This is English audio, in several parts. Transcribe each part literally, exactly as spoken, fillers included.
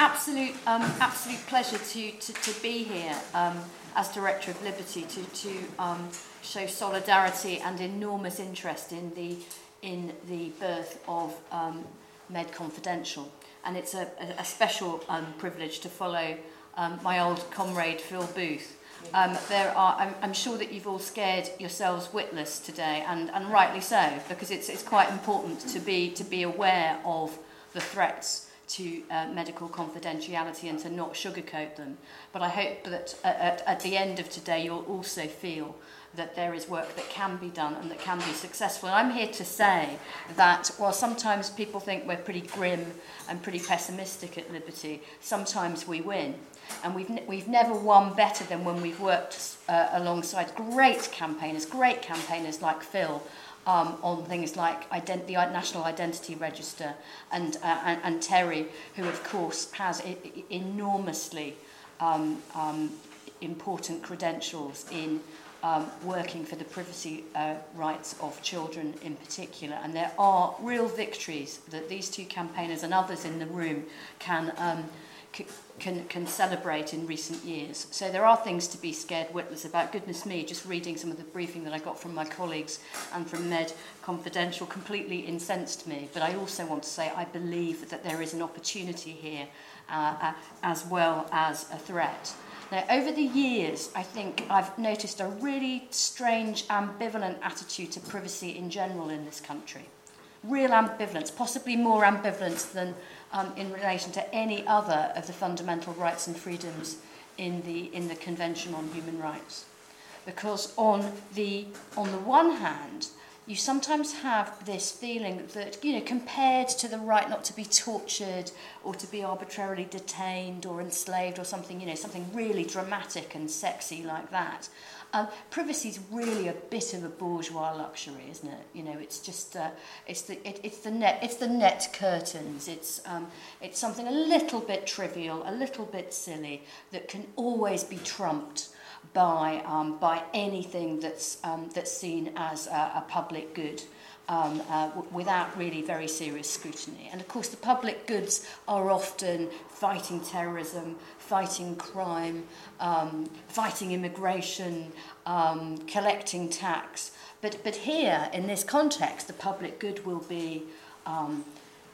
absolute, um, absolute pleasure to, to, to be here um, as Director of Liberty to, to um, show solidarity and enormous interest in the, in the birth of um, Med Confidential. And it's a, a, a special um, privilege to follow um, my old comrade Phil Booth. Um, there are, I'm, I'm sure that you've all scared yourselves witless today, and, and rightly so, because it's, it's quite important to be, to be aware of the threats to uh, medical confidentiality and to not sugarcoat them. But I hope that at, at the end of today you'll also feel that there is work that can be done and that can be successful. And I'm here to say that while sometimes people think we're pretty grim and pretty pessimistic at Liberty, sometimes we win. And we've, ne- we've never won better than when we've worked uh, alongside great campaigners, great campaigners like Phil, Um, on things like ident- the National Identity Register, and, uh, and, and Terry, who of course has I- I- enormously um, um, important credentials in um, working for the privacy uh, rights of children in particular. And there are real victories that these two campaigners and others in the room can um, c- Can, can celebrate in recent years. So there are things to be scared witless about. Goodness me, just reading some of the briefing that I got from my colleagues and from Med Confidential completely incensed me. But I also want to say I believe that there is an opportunity here uh, uh, as well as a threat. Now, over the years, I think I've noticed a really strange, ambivalent attitude to privacy in general in this country. Real ambivalence, possibly more ambivalence than um, in relation to any other of the fundamental rights and freedoms in the in the Convention on Human Rights. Because on the on the one hand, you sometimes have this feeling that, you know, compared to the right not to be tortured or to be arbitrarily detained or enslaved or something, you know, something really dramatic and sexy like that, Um, privacy is really a bit of a bourgeois luxury, isn't it? You know, it's just uh, it's the it, it's the net it's the net curtains. It's um, it's something a little bit trivial, a little bit silly that can always be trumped by um, by anything that's um, that's seen as a, a public good. Um, uh, w- without really very serious scrutiny. And of course the public goods are often fighting terrorism, fighting crime, um, fighting immigration, um, collecting tax. But, but here, in this context, the public good will be um,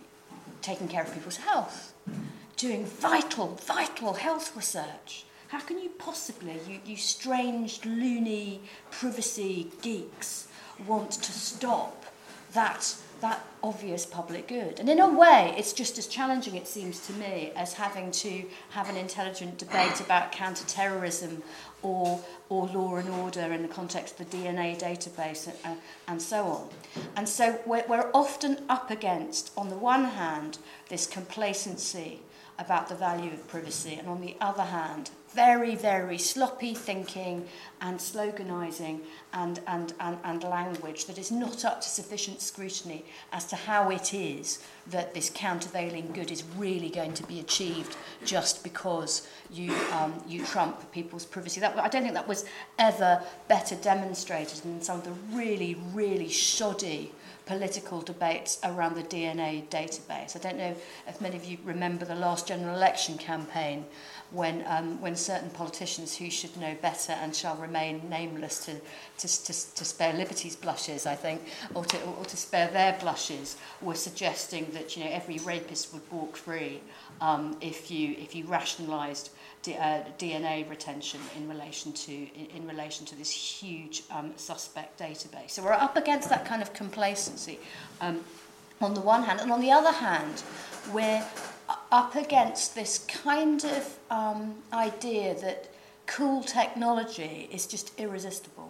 taking care of people's health, doing vital, vital health research. How can you possibly, you, you strange, loony, privacy geeks, want to stop that that obvious public good? And in a way, it's just as challenging, it seems to me, as having to have an intelligent debate about counter-terrorism or or law and order in the context of the D N A database and, uh, and so on. And so we're, we're often up against, on the one hand, this complacency about the value of privacy, and on the other hand, very, very sloppy thinking and sloganising and, and, and, and language that is not up to sufficient scrutiny as to how it is that this countervailing good is really going to be achieved just because you um, you trump people's privacy. That, I don't think that was ever better demonstrated in some of the really, really shoddy political debates around the D N A database. I don't know if many of you remember the last general election campaign when um, when certain politicians who should know better and shall remain nameless to to, to, to spare Liberty's blushes, I think, or to, or to spare their blushes, were suggesting that, you know, every rapist would walk free um, if you if you rationalised D, uh, D N A retention in relation to in, in relation to this huge um, suspect database. So we're up against that kind of complacency um, on the one hand, and on the other hand, we're up against this kind of um, idea that cool technology is just irresistible.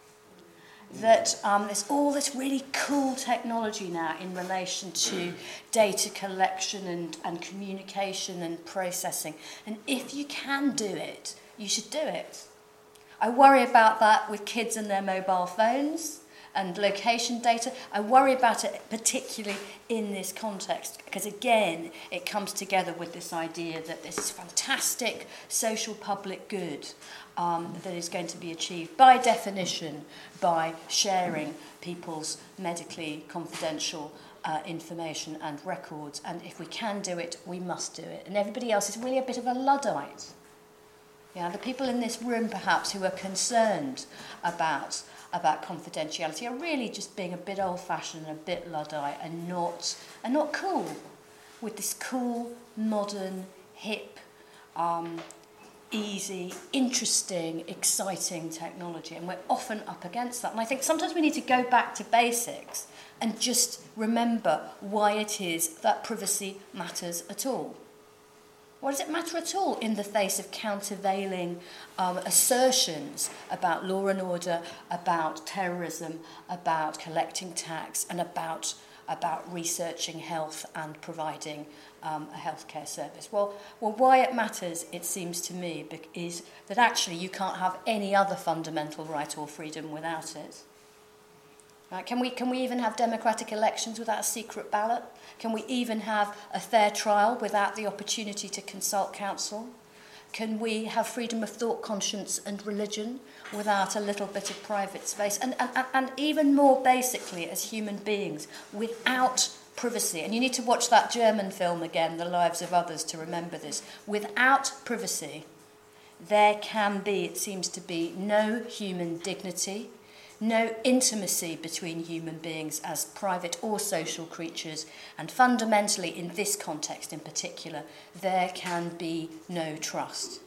That um, there's all this really cool technology now in relation to data collection and, and communication and processing. And if you can do it, you should do it. I worry about that with kids and their mobile phones and location data. I worry about it particularly in this context because, again, it comes together with this idea that this is fantastic social public good um, that is going to be achieved by definition by sharing people's medically confidential uh, information and records, and if we can do it, we must do it. And everybody else is really a bit of a Luddite. Yeah, the people in this room, perhaps, who are concerned about, about confidentiality are really just being a bit old-fashioned and a bit Luddite and not, and not cool with this cool, modern, hip, um, easy, interesting, exciting technology. And we're often up against that. And I think sometimes we need to go back to basics and just remember why it is that privacy matters at all. Why does it matter at all in the face of countervailing um, assertions about law and order, about terrorism, about collecting tax, and about, about researching health and providing um, a healthcare service? Well, well, why it matters, it seems to me, is that actually you can't have any other fundamental right or freedom without it. Right? Can we, can we even have democratic elections without a secret ballot? Can we even have a fair trial without the opportunity to consult counsel? Can we have freedom of thought, conscience and religion without a little bit of private space? And, and, and even more basically, as human beings, without privacy. And you need to watch that German film again, The Lives of Others, to remember this. Without privacy, there can be, it seems to be, no human dignity, no intimacy between human beings as private or social creatures, and fundamentally, in this context in particular, there can be no trust.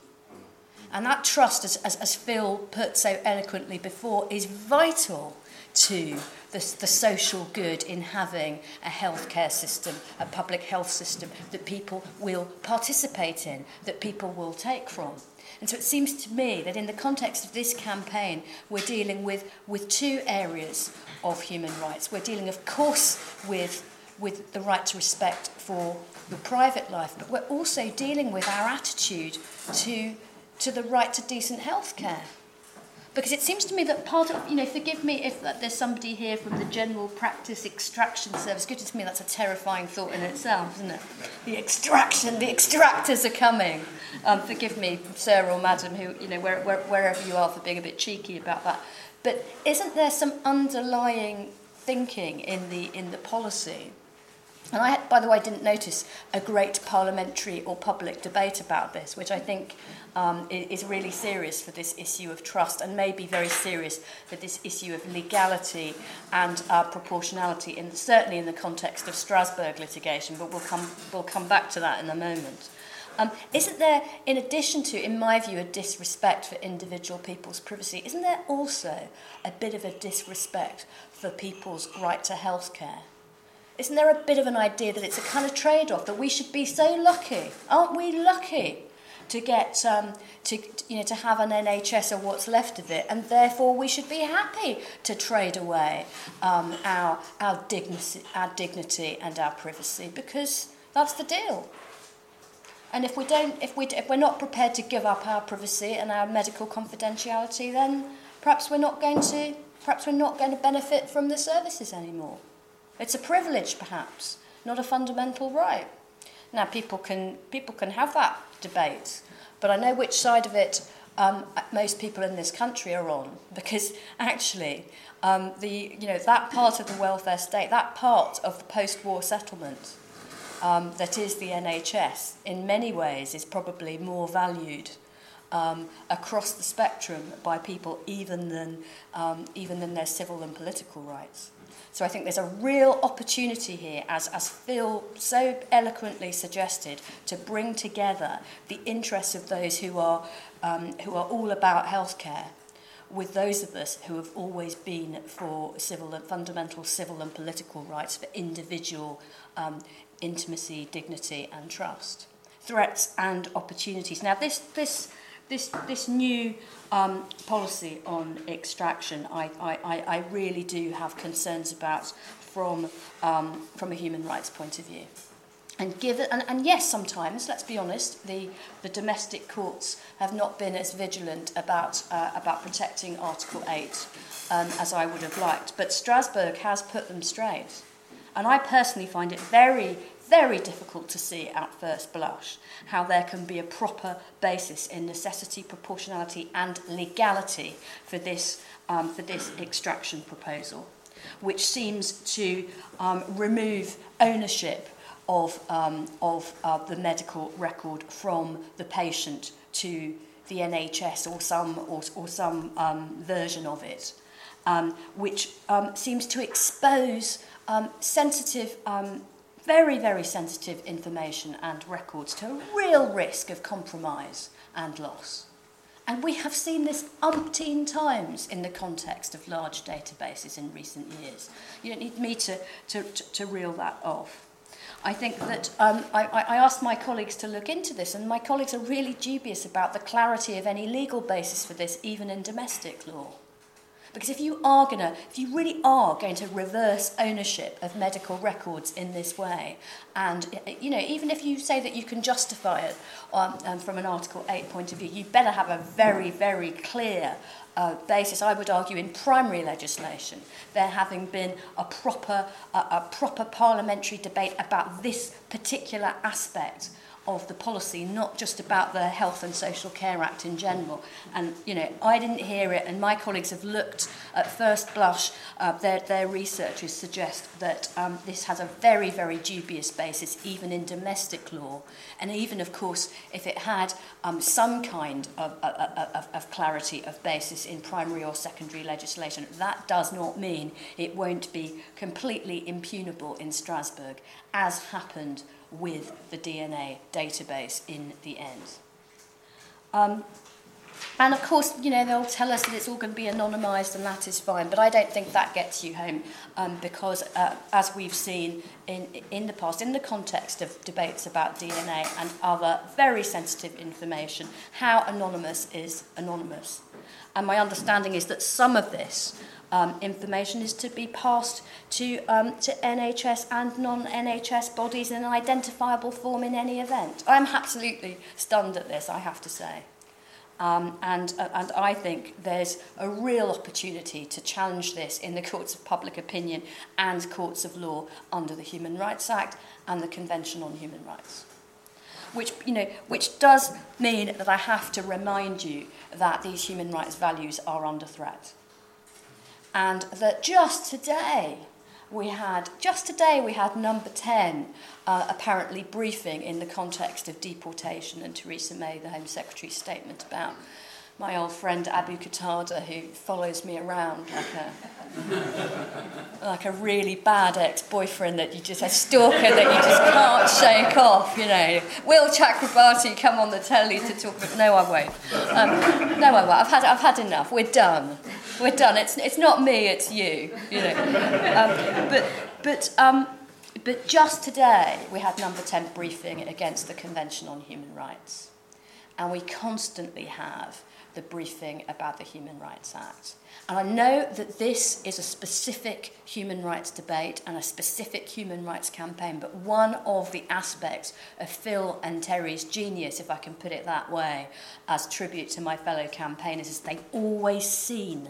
And that trust, as, as, as Phil put so eloquently before, is vital to the, the social good in having a healthcare system, a public health system that people will participate in, that people will take from. And so it seems to me that in the context of this campaign, we're dealing with, with two areas of human rights. We're dealing, of course, with, with the right to respect for your private life, but we're also dealing with our attitude to, to the right to decent health care. Because it seems to me that part of, you know, forgive me if that there's somebody here from the General Practice Extraction Service. Goodness me, that's a terrifying thought in itself, isn't it? The extraction, the extractors are coming. Um, forgive me, sir or madam, who, you know, where, where, wherever you are, for being a bit cheeky about that. But isn't there some underlying thinking in the in the policy? And I, by the way, didn't notice a great parliamentary or public debate about this, which I think um, is really serious for this issue of trust, and may be very serious for this issue of legality and uh, proportionality, in, certainly in the context of Strasbourg litigation, but we'll come, we'll come back to that in a moment. Um, isn't there, in addition to, in my view, a disrespect for individual people's privacy, isn't there also a bit of a disrespect for people's right to health care? Isn't there a bit of an idea that it's a kind of trade-off, that we should be so lucky, aren't we lucky, to get um, to you know to have an N H S or what's left of it, and therefore we should be happy to trade away um, our our dignity, our dignity and our privacy, because that's the deal. And if we don't, if we if we're not prepared to give up our privacy and our medical confidentiality, then perhaps we're not going to perhaps we're not going to benefit from the services anymore. It's a privilege, perhaps, not a fundamental right. Now, people can people can have that debate, but I know which side of it um, most people in this country are on, because actually, um, the you know that part of the welfare state, that part of the post-war settlement um, that is the N H S, in many ways, is probably more valued um, across the spectrum by people, even than um, even than their civil and political rights. So I think there's a real opportunity here, as, as Phil so eloquently suggested, to bring together the interests of those who are um, who are all about healthcare with those of us who have always been for civil and fundamental civil and political rights, for individual um, intimacy, dignity and trust. Threats and opportunities. Now this this This, this new um, policy on extraction, I, I, I really do have concerns about from, um, from a human rights point of view. And, give it, and, and yes, sometimes, let's be honest, the, the domestic courts have not been as vigilant about, uh, about protecting Article eight um, as I would have liked. But Strasbourg has put them straight. And I personally find it very, very difficult to see at first blush how there can be a proper basis in necessity, proportionality and legality for this, um, for this extraction proposal. which seems to um, remove ownership of, um, of uh, the medical record from the patient to the N H S or some, or, or some um, version of it, um, which um, seems to expose um, sensitive, um, very, very sensitive information and records to a real risk of compromise and loss. And we have seen this umpteen times in the context of large databases in recent years. You don't need me to, to, to, to reel that off. I think that um, I, I asked my colleagues to look into this, and my colleagues are really dubious about the clarity of any legal basis for this, even in domestic law. Because if you are going to, if you really are going to reverse ownership of medical records in this way, and you know, even if you say that you can justify it um, um, from an Article eight point of view, you better have a very, very clear uh, basis. I would argue in primary legislation, there having been a proper, uh, a proper parliamentary debate about this particular aspect of the policy, not just about the Health and Social Care Act in general. And, you know, I didn't hear it, and my colleagues have looked at first blush. Uh, their, their researchers suggest that um, this has a very, very dubious basis, even in domestic law. And even, of course, if it had um, some kind of, of, of, of clarity of basis in primary or secondary legislation, that does not mean it won't be completely impugnable in Strasbourg, as happened with the D N A database in the end. Um, and of course, you know, they'll tell us that it's all going to be anonymised and that is fine, but I don't think that gets you home um, because, uh, as we've seen in, in the past, in the context of debates about D N A and other very sensitive information, how anonymous is anonymous. And my understanding is that some of this Um, information is to be passed to, um, to N H S and non-N H S bodies in an identifiable form in any event. I'm absolutely stunned at this, I have to say. Um, and, uh, and I think there's a real opportunity to challenge this in the courts of public opinion and courts of law under the Human Rights Act and the Convention on Human Rights. Which, you know, which does mean that I have to remind you that these human rights values are under threat. And that just today we had, just today we had number ten uh, apparently briefing in the context of deportation, and Theresa May, the Home Secretary's statement about my old friend Abu Qatada, who follows me around like a like a really bad ex-boyfriend that you just, a stalker that you just can't shake off, you know. Will Chakrabarti come on the telly to talk about... No, I won't. Um, no, I won't. I've had, I've had enough. We're done. We're done. It's it's not me, it's you, you know. Um, but but um, but just today we had number ten briefing against the Convention on Human Rights, and we constantly have the briefing about the Human Rights Act. And I know that this is a specific human rights debate and a specific human rights campaign, but one of the aspects of Phil and Terry's genius, if I can put it that way, as tribute to my fellow campaigners, is they've always seen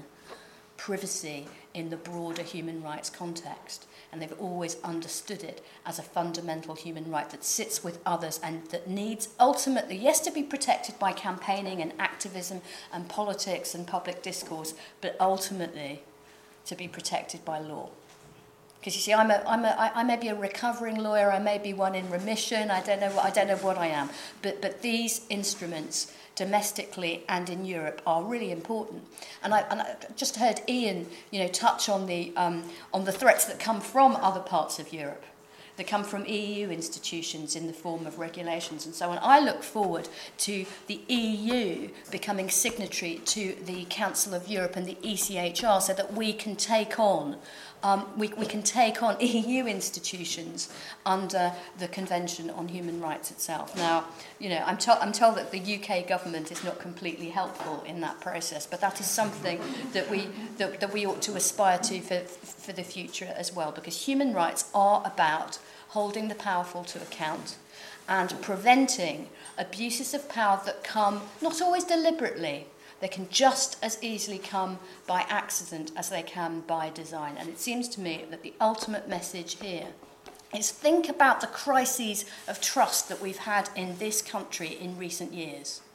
privacy in the broader human rights context, and they've always understood it as a fundamental human right that sits with others and that needs ultimately, yes, to be protected by campaigning and activism and politics and public discourse, but ultimately to be protected by law. Because you see, I'm a, I'm a, I, I may be a recovering lawyer, I may be one in remission, I don't know what, I don't know what I am, but but these instruments, domestically and in Europe, are really important. And I, and I just heard Ian, you know, touch on the um, on the threats that come from other parts of Europe, that come from E U institutions in the form of regulations and so on. I look forward to the E U becoming signatory to the Council of Europe and the E C H R, so that we can take on Um, we, we can take on E U institutions under the Convention on Human Rights itself. Now, you know, I'm, to- I'm told that the U K government is not completely helpful in that process, but that is something that we that, that we ought to aspire to for for the future as well, because human rights are about holding the powerful to account and preventing abuses of power that come not always deliberately. They can just as easily come by accident as they can by design. And it seems to me that the ultimate message here is think about the crises of trust that we've had in this country in recent years.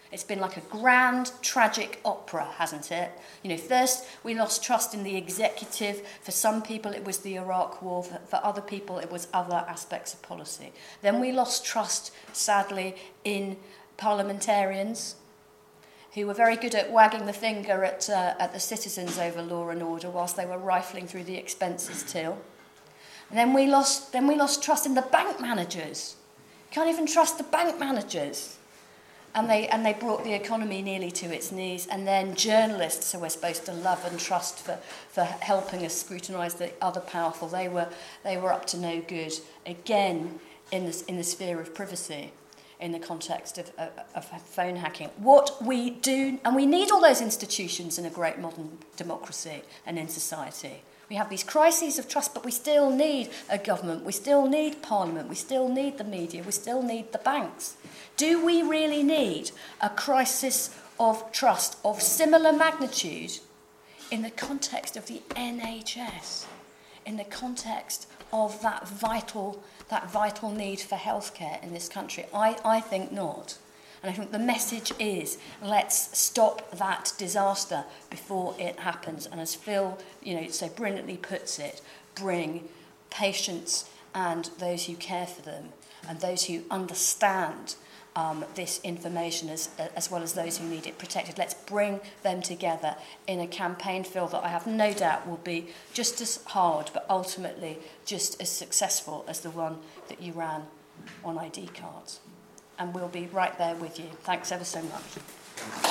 It's been like a grand, tragic opera, hasn't it? You know, first we lost trust in the executive. For some people it was the Iraq War. For, for other people it was other aspects of policy. Then we lost trust, sadly, in parliamentarians who were very good at wagging the finger at, uh, at the citizens over law and order whilst they were rifling through the expenses till. And then we lost, then we lost trust in the bank managers. Can't even trust the bank managers. And they, and they brought the economy nearly to its knees. And then journalists, who we're supposed to love and trust for, for helping us scrutinise the other powerful, they were, they were up to no good, again, in the, in the sphere of privacy, in the context of, of, of phone hacking. What we do, and we need all those institutions in a great modern democracy and in society. We have these crises of trust, but we still need a government, we still need parliament, we still need the media, we still need the banks. Do we really need a crisis of trust of similar magnitude in the context of the N H S, in the context of that vital, that vital need for healthcare in this country? I, I think not. And I think the message is, let's stop that disaster before it happens. And as Phil, you know, so brilliantly puts it, bring patients and those who care for them and those who understand um, this information as, as well as those who need it protected. Let's bring them together in a campaign, Phil, that I have no doubt will be just as hard, but ultimately just as successful as the one that you ran on I D cards. And we'll be right there with you. Thanks ever so much.